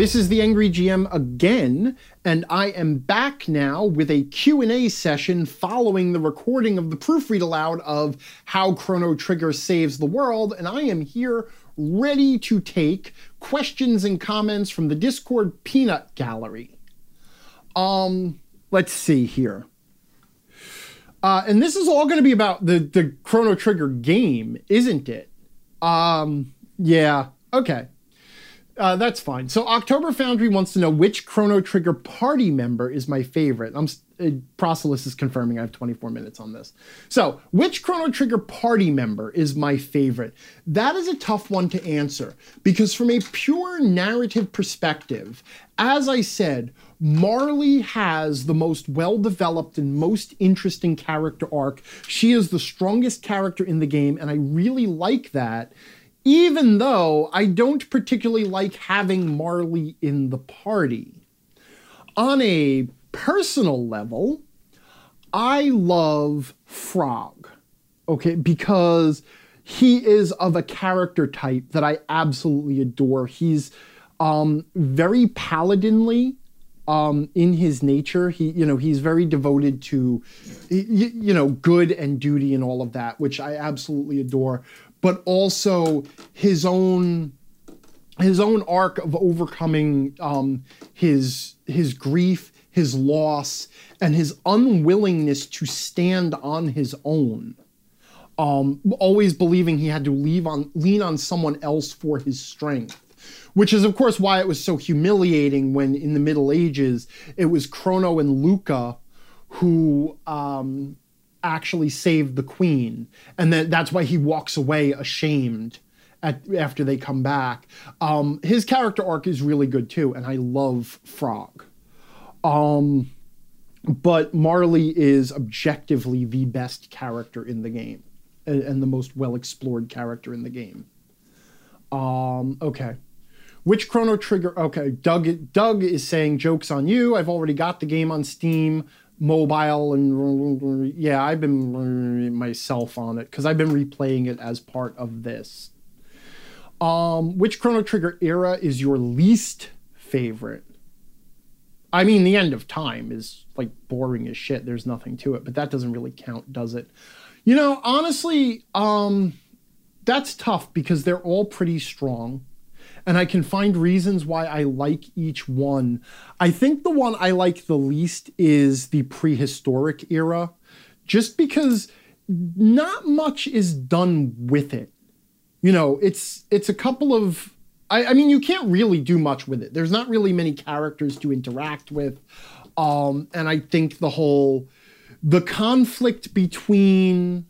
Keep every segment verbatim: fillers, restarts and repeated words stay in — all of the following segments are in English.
this is the Angry G M again, and I am back now with a Q and A session following the recording of the proofread aloud of How Chrono Trigger Saves the World, and I am here ready to take questions and comments from the Discord Peanut Gallery. Um, let's see here. Uh, and this is all going to be about the, the Chrono Trigger game, isn't it? Um, yeah, okay. Uh, that's fine. So October Foundry wants to know which Chrono Trigger party member is my favorite. I'm uh, Procelus is confirming I have twenty-four minutes on this. So which Chrono Trigger party member is my favorite? That is a tough one to answer because from a pure narrative perspective, as I said, Marley has the most well-developed and most interesting character arc. She is the strongest character in the game, and I really like that. Even though I don't particularly like having Marley in the party. On a personal level, I love Frog, okay, because he is of a character type that I absolutely adore. He's um, very paladinly um, in his nature. He, you know, he's very devoted to, you, you know, good and duty and all of that, which I absolutely adore. But also his own his own arc of overcoming um, his his grief, his loss, and his unwillingness to stand on his own. Um, always believing he had to leave on, lean on someone else for his strength. Which is, of course, why it was so humiliating when in the Middle Ages, it was Chrono and Luca who... Um, actually saved the queen, and that that's why he walks away ashamed at, after they come back. Um, his character arc is really good too, and I love Frog. Um, but Marley is objectively the best character in the game, and, and the most well-explored character in the game. Um, okay. Which Chrono Trigger... Okay, Doug, Doug is saying, joke's on you. I've already got the game on Steam. Mobile and yeah, I've been myself on it because I've been replaying it as part of this. Um, which Chrono Trigger era is your least favorite? I mean, the End of Time is like boring as shit. There's nothing to it, but that doesn't really count, does it? You know, honestly, um, that's tough because they're all pretty strong. And I can find reasons why I like each one. I think the one I like the least is the prehistoric era, just because not much is done with it. You know, it's it's a couple of... I, I mean, you can't really do much with it. There's not really many characters to interact with. Um, and I think the whole... The conflict between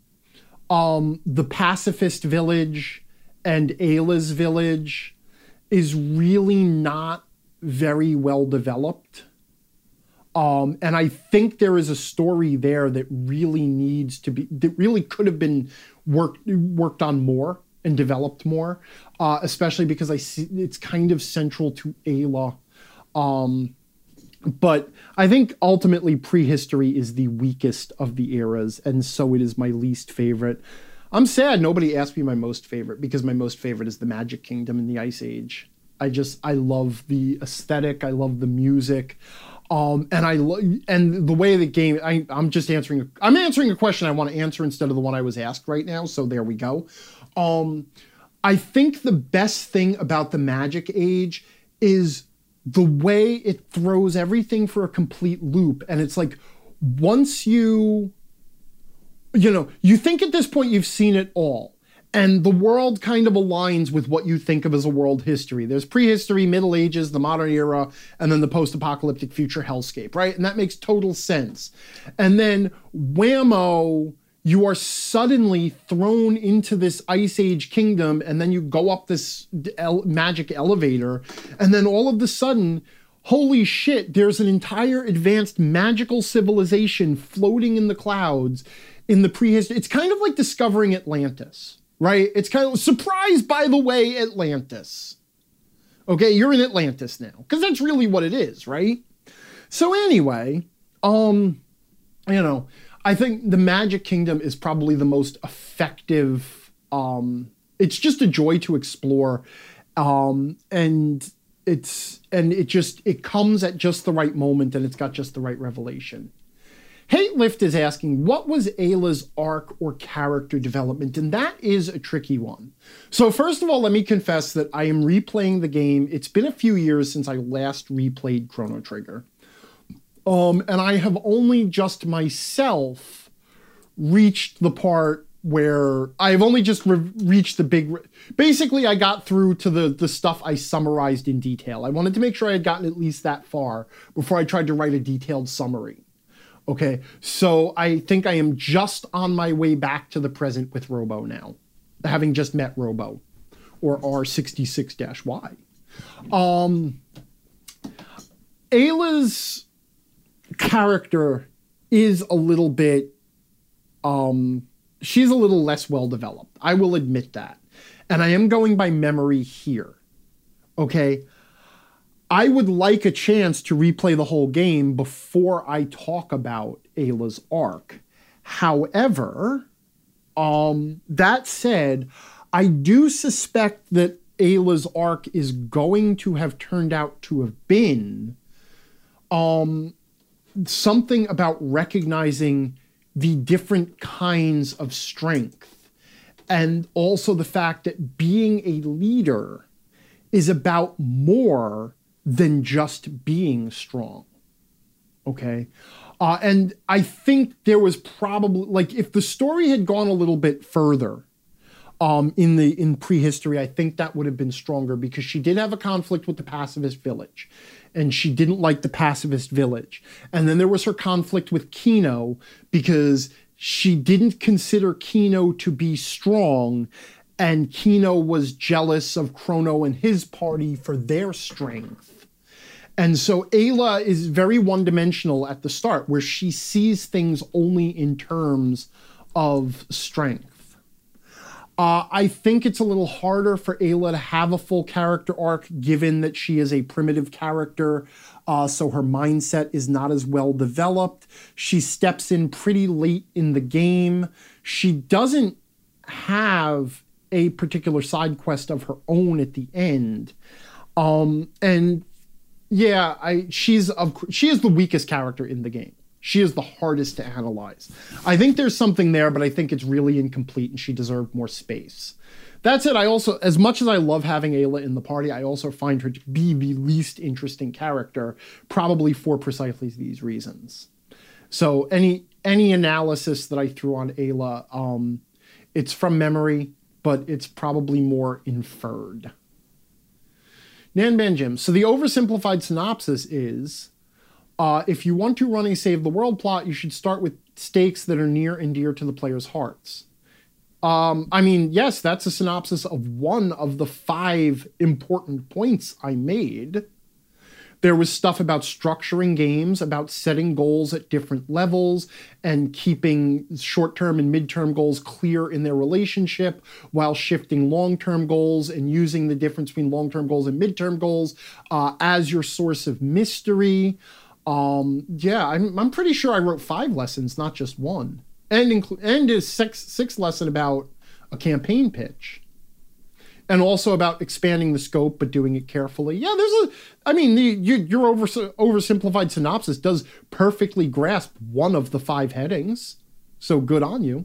um, the pacifist village and Ayla's village is really not very well developed. Um, and I think there is a story there that really needs to be, that really could have been worked, worked on more and developed more, uh, especially because I see it's kind of central to Ayla. Um, but I think ultimately prehistory is the weakest of the eras, and so it is my least favorite. I'm sad nobody asked me my most favorite because my most favorite is the Magic Kingdom and the Ice Age. I just, I love the aesthetic. I love the music. Um, and I lo- and the way the game, I, I'm just answering, a, I'm answering a question I want to answer instead of the one I was asked right now. So there we go. Um, I think the best thing about the Magic Age is the way it throws everything for a complete loop. And it's like, once you... You know, you think at this point you've seen it all, and the world kind of aligns with what you think of as a world history. There's prehistory, Middle Ages, the modern era, and then the post-apocalyptic future hellscape, right? And that makes total sense. And then, whammo, you are suddenly thrown into this Ice Age kingdom, and then you go up this el- magic elevator, and then all of a sudden... Holy shit, there's an entire advanced magical civilization floating in the clouds in the prehistory. It's kind of like discovering Atlantis, right? It's kind of, surprise, by the way, Atlantis. Okay, you're in Atlantis now, because that's really what it is, right? So anyway, um, you know, I think the Magic Kingdom is probably the most effective. Um, it's just a joy to explore. Um, and it's and it just it comes at just the right moment, and it's got just the right revelation. Hate Lift is asking, what was Ayla's arc or character development? And that is a tricky one. So first of all, let me confess that I am replaying the game. It's been a few years since I last replayed Chrono Trigger. Um, and I have only just myself reached the part where I've only just re- reached the big... Re- Basically, I got through to the, the stuff I summarized in detail. I wanted to make sure I had gotten at least that far before I tried to write a detailed summary. Okay, so I think I am just on my way back to the present with Robo now, having just met Robo, or R sixty-six Y. Um, Ayla's character is a little bit, um, she's a little less well developed. I will admit that. And I am going by memory here. Okay? I would like a chance to replay the whole game before I talk about Ayla's arc. However, um, that said, I do suspect that Ayla's arc is going to have turned out to have been um, something about recognizing the different kinds of strength, and also the fact that being a leader is about more than just being strong. Okay? Uh, and I think there was probably, like, if the story had gone a little bit further um, in the in prehistory, I think that would have been stronger, because she did have a conflict with the pacifist village, and she didn't like the pacifist village. And then there was her conflict with Kino, because she didn't consider Kino to be strong, and Kino was jealous of Chrono and his party for their strength. And so Ayla is very one-dimensional at the start, where she sees things only in terms of strength. Uh, I think it's a little harder for Ayla to have a full character arc, given that she is a primitive character, uh, so her mindset is not as well developed. She steps in pretty late in the game. She doesn't have a particular side quest of her own at the end. Um, and yeah, I she's of she is the weakest character in the game. She is the hardest to analyze. I think there's something there, but I think it's really incomplete, and she deserved more space. That's it. I also, as much as I love having Ayla in the party, I also find her to be the least interesting character, probably for precisely these reasons. So any any analysis that I threw on Ayla, um, it's from memory, but it's probably more inferred. Nanban Jim. So the oversimplified synopsis is, uh, if you want to run a Save the World plot, you should start with stakes that are near and dear to the player's hearts. Um, I mean, yes, that's a synopsis of one of the five important points I made. There was stuff about structuring games, about setting goals at different levels, and keeping short-term and mid-term goals clear in their relationship, while shifting long-term goals and using the difference between long-term goals and mid-term goals uh, as your source of mystery. Um, yeah, I'm, I'm pretty sure I wrote five lessons, not just one. And, inclu- and a six, sixth lesson about a campaign pitch. And also about expanding the scope, but doing it carefully. Yeah, there's a, I mean, the, your, your over, oversimplified synopsis does perfectly grasp one of the five headings. So good on you.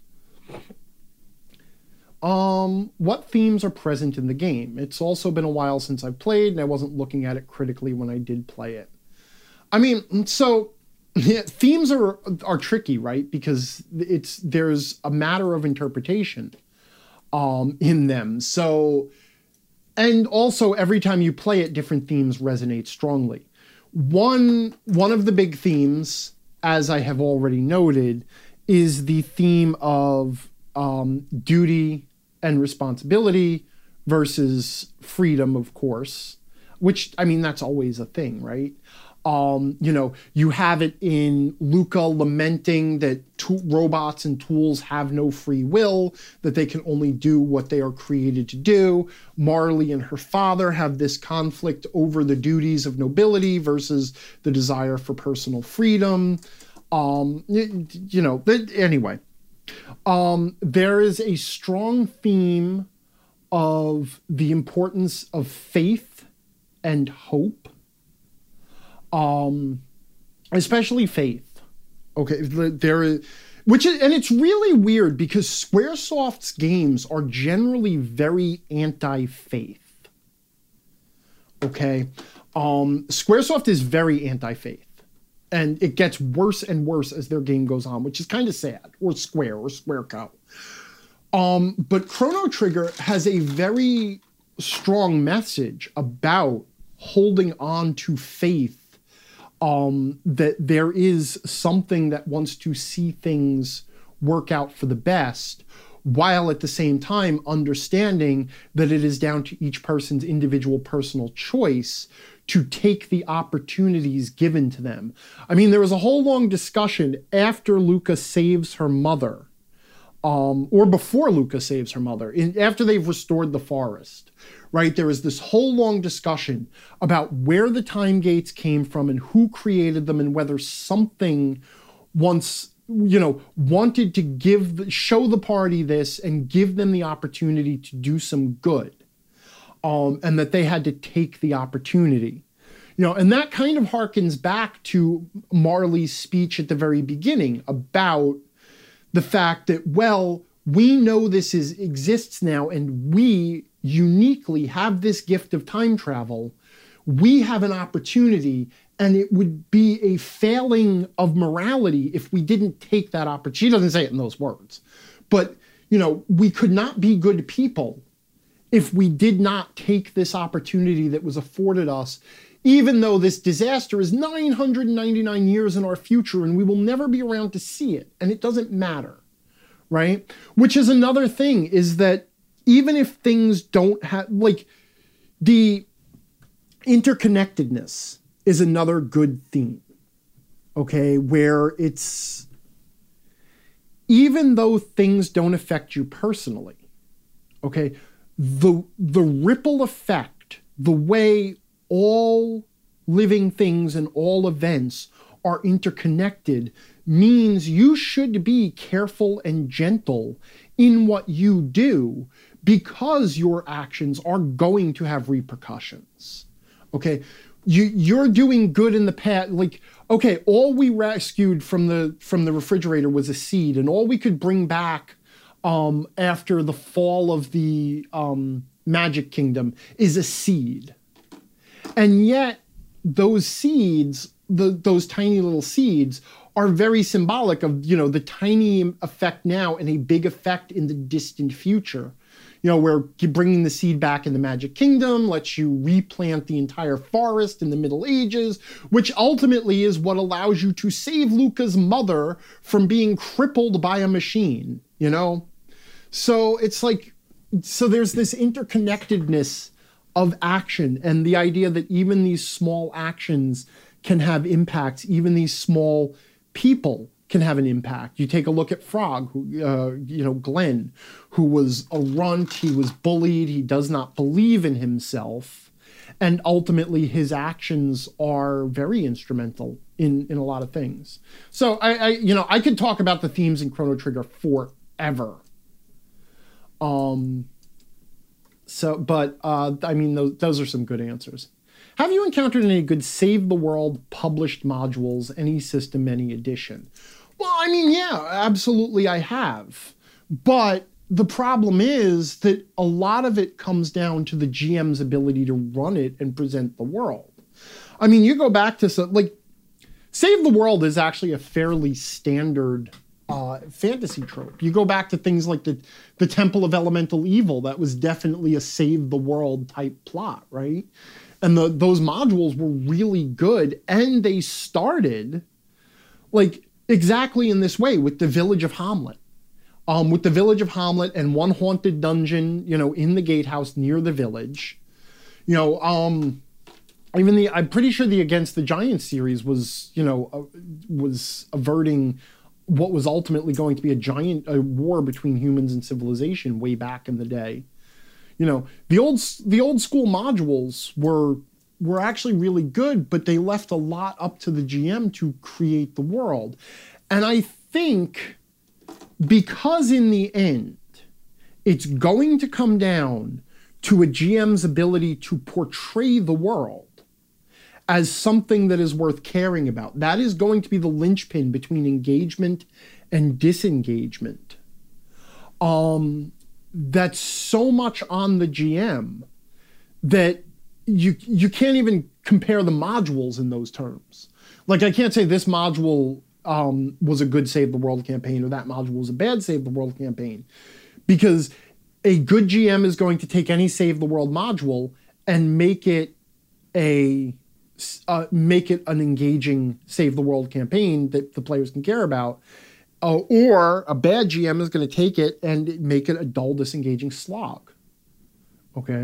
Um, what themes are present in the game? It's also been a while since I've played, and I wasn't looking at it critically when I did play it. I mean, so yeah, themes are are tricky, right? Because it's there's a matter of interpretation um, in them. So, and also every time you play it, different themes resonate strongly. One one of the big themes, as I have already noted, is the theme of um, duty and responsibility versus freedom, of course, which, I mean, that's always a thing, right? Um, you know, you have it in Luca lamenting that to- robots and tools have no free will, that they can only do what they are created to do. Marley and her father have this conflict over the duties of nobility versus the desire for personal freedom. Um, you, you know, th- anyway, um, there is a strong theme of the importance of faith and hope, um, especially faith. Okay, there is, which is, and it's really weird because Squaresoft's games are generally very anti-faith. Okay, um, Squaresoft is very anti-faith. And it gets worse and worse as their game goes on, which is kind of sad, or Square, or Squareco. Um, but Chrono Trigger has a very strong message about holding on to faith, um, that there is something that wants to see things work out for the best, while at the same time understanding that it is down to each person's individual personal choice to take the opportunities given to them. I mean, there was a whole long discussion after Lucca saves her mother, um, or before Lucca saves her mother, in, after they've restored the forest, right? There is this whole long discussion about where the time gates came from and who created them and whether something once, you know, wanted to give, show the party this and give them the opportunity to do some good. Um, and that they had to take the opportunity. You know, and that kind of harkens back to Marley's speech at the very beginning about the fact that, well, we know this is exists now, and we uniquely have this gift of time travel. We have an opportunity, and it would be a failing of morality if we didn't take that opportunity. She doesn't say it in those words, but, you know, we could not be good people if we did not take this opportunity that was afforded us, even though this disaster is nine hundred ninety-nine years in our future and we will never be around to see it, and it doesn't matter, right? Which is another thing, is that even if things don't have, like, the interconnectedness is another good theme, okay, where it's, even though things don't affect you personally, okay, the the ripple effect, the way all living things and all events are interconnected, means you should be careful and gentle in what you do, because your actions are going to have repercussions. Okay, you you're doing good in the past. Like, okay, all we rescued from the from the refrigerator was a seed, and all we could bring back Um, after the fall of the um, Magic Kingdom is a seed. And yet those seeds, the, those tiny little seeds, are very symbolic of, you know, the tiny effect now and a big effect in the distant future. You know, where bringing the seed back in the Magic Kingdom lets you replant the entire forest in the Middle Ages, which ultimately is what allows you to save Lucca's mother from being crippled by a machine, you know? So it's like, so there's this interconnectedness of action, and the idea that even these small actions can have impacts, even these small people can have an impact. You take a look at Frog, who, uh, you know, Glenn, who was a runt, he was bullied, he does not believe in himself, and ultimately his actions are very instrumental in, in a lot of things. So I, I, you know, I could talk about the themes in Chrono Trigger forever. Um, so, but, uh, I mean, those, those are some good answers. Have you encountered any good Save the World published modules, any system, any edition? Well, I mean, yeah, absolutely I have. But the problem is that a lot of it comes down to the G M's ability to run it and present the world. I mean, you go back to, some, like, Save the World is actually a fairly standard Uh, fantasy trope. You go back to things like the, the Temple of Elemental Evil, that was definitely a save the world type plot, right? And the, those modules were really good, and they started like exactly in this way with the village of Hamlet. Um, with the village of Hamlet and one haunted dungeon, you know, in the gatehouse near the village. You know, um, even the, I'm pretty sure the Against the Giants series was, you know, uh, was averting what was ultimately going to be a giant a war between humans and civilization way back in the day. You know, the old the old school modules were were actually really good, but they left a lot up to the G M to create the world. And I think because in the end, it's going to come down to a G M's ability to portray the world as something that is worth caring about. That is going to be the linchpin between engagement and disengagement. Um, that's so much on the G M that you you can't even compare the modules in those terms. Like, I can't say this module um, was a good Save the World campaign or that module was a bad Save the World campaign, because a good G M is going to take any Save the World module and make it a uh, make it an engaging Save the World campaign that the players can care about. Uh, or a bad G M is going to take it and make it a dull, disengaging slog. Okay.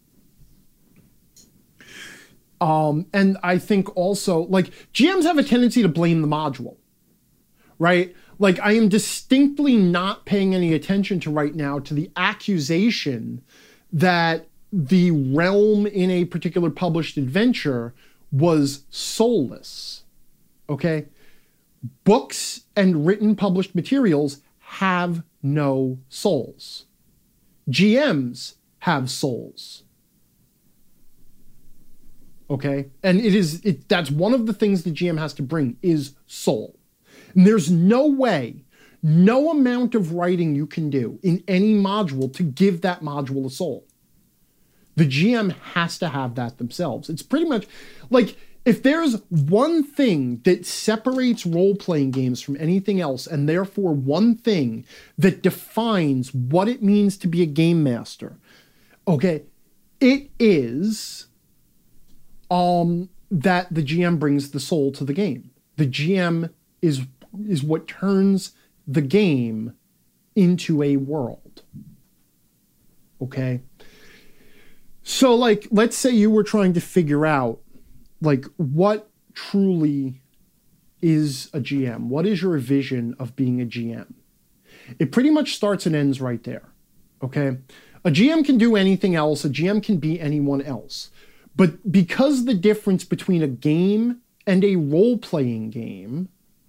Um, and I think also, like, G Ms have a tendency to blame the module, right? Like, I am distinctly not paying any attention to right now to the accusation that the realm in a particular published adventure was soulless, okay? Books and written published materials have no souls. G Ms have souls. Okay? And it is it that's one of the things the G M has to bring is soul. And there's no way, no amount of writing you can do in any module to give that module a soul. The G M has to have that themselves. It's pretty much like, if there's one thing that separates role-playing games from anything else, and therefore one thing that defines what it means to be a game master, okay, it is um, that the G M brings the soul to the game. The G M is, is what turns the game into a world. Okay? So, like, let's say you were trying to figure out, like, what truly is a G M? What is your vision of being a G M? It pretty much starts and ends right there, okay? A G M can do anything else. A G M can be anyone else. But because the difference between a game and a role-playing game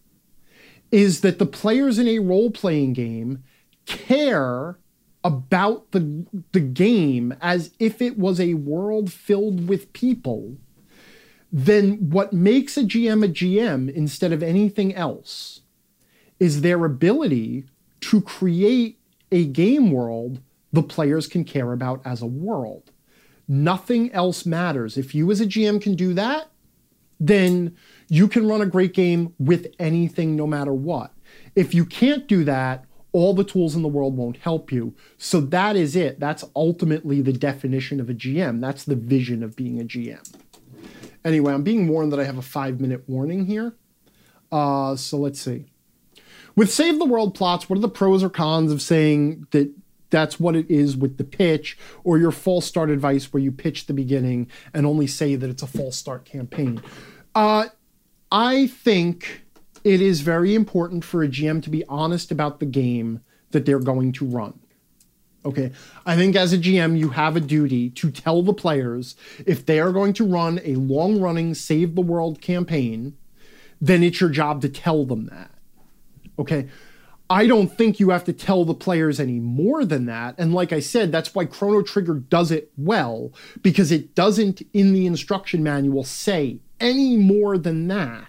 is that the players in a role-playing game care about the, the game as if it was a world filled with people, then what makes a G M a G M instead of anything else is their ability to create a game world the players can care about as a world. Nothing else matters. If you as a G M can do that, then you can run a great game with anything no matter what. If you can't do that, all the tools in the world won't help you. So that is it. That's ultimately the definition of a G M. That's the vision of being a G M. Anyway, I'm being warned that I have a five-minute warning here. Uh, so let's see. With Save the World plots, what are the pros or cons of saying that that's what it is with the pitch, or your false start advice where you pitch the beginning and only say that it's a false start campaign? Uh, I think it is very important for a G M to be honest about the game that they're going to run. Okay, I think as a G M, you have a duty to tell the players if they are going to run a long-running Save the World campaign, then it's your job to tell them that. Okay, I don't think you have to tell the players any more than that. And like I said, that's why Chrono Trigger does it well, because it doesn't in the instruction manual say any more than that.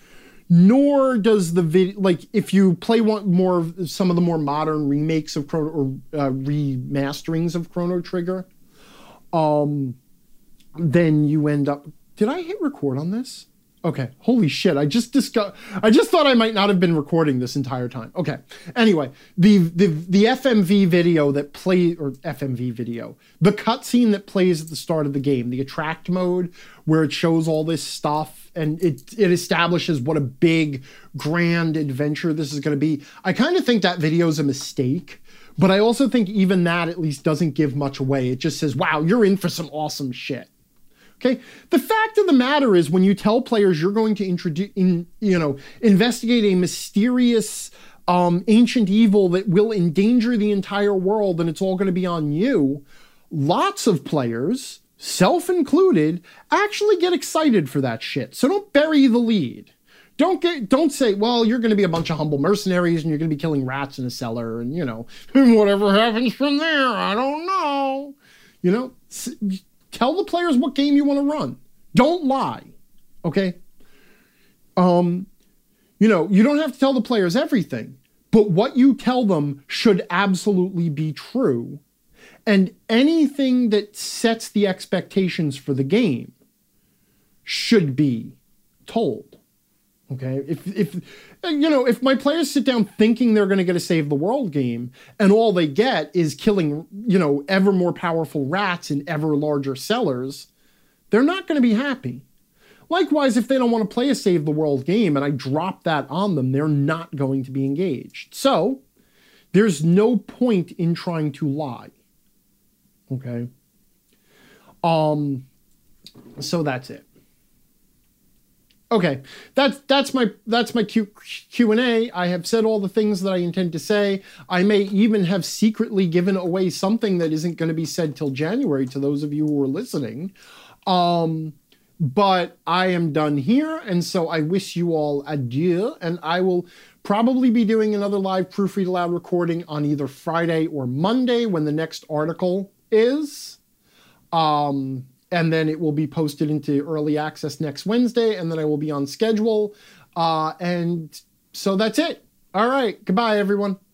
Nor does the video, like, if you play one more of some of the more modern remakes of Chrono, or uh, remasterings of Chrono Trigger, um, then you end up, did I hit record on this? Okay, holy shit, I just discussed, I just thought I might not have been recording this entire time. Okay, anyway, the, the, the F M V video that play, or F M V video, the cutscene that plays at the start of the game, the attract mode, where it shows all this stuff, and it, it establishes what a big, grand adventure this is gonna be. I kind of think that video is a mistake, but I also think even that at least doesn't give much away. It just says, wow, you're in for some awesome shit. Okay. The fact of the matter is, when you tell players you're going to introduce, in, you know, investigate a mysterious um, ancient evil that will endanger the entire world, and it's all going to be on you, lots of players, self included, actually get excited for that shit. So don't bury the lead. Don't get, don't say, well, you're going to be a bunch of humble mercenaries and you're going to be killing rats in a cellar, and, you know, whatever happens from there, I don't know. You know, s- tell the players what game you want to run. Don't lie. Okay. Um, you know, you don't have to tell the players everything, but what you tell them should absolutely be true. And anything that sets the expectations for the game should be told. Okay. If, if, you know, if my players sit down thinking they're going to get a Save the World game and all they get is killing, you know, ever more powerful rats in ever larger cellars, they're not going to be happy. Likewise, if they don't want to play a Save the World game and I drop that on them, they're not going to be engaged. So there's no point in trying to lie. Okay. Um, so that's it. Okay, that's that's my that's my Q, Q and A. I have said all the things that I intend to say. I may even have secretly given away something that isn't going to be said till January to those of you who are listening. Um, but I am done here, and so I wish you all adieu, and I will probably be doing another live Proofread Aloud recording on either Friday or Monday when the next article is. Um... And then it will be posted into early access next Wednesday, and then I will be on schedule. Uh, and so that's it. All right. Goodbye, everyone.